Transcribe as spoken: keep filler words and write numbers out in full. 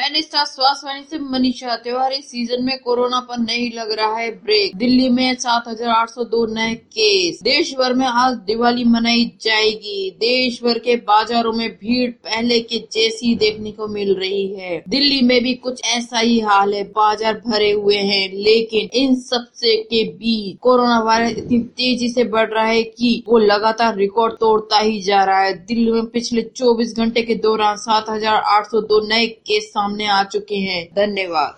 मैंने स्टार स्वास्थ्य वाणी से मनीषा। त्योहारी सीजन में कोरोना पर नहीं लग रहा है ब्रेक। दिल्ली में सात हजार आठ सौ दो नए केस। देश भर में आज दिवाली मनाई जाएगी। देश भर के बाजारों में भीड़ पहले के जैसी देखने को मिल रही है। दिल्ली में भी कुछ ऐसा ही हाल है, बाजार भरे हुए हैं। लेकिन इन सबसे के बीच कोरोना वायरस इतनी तेजी से बढ़ रहा है कि वो लगातार रिकॉर्ड तोड़ता ही जा रहा है। दिल्ली में पिछले चौबीस घंटे के दौरान सात हजार आठ सौ दो नए केस सामने आ चुके हैं। धन्यवाद।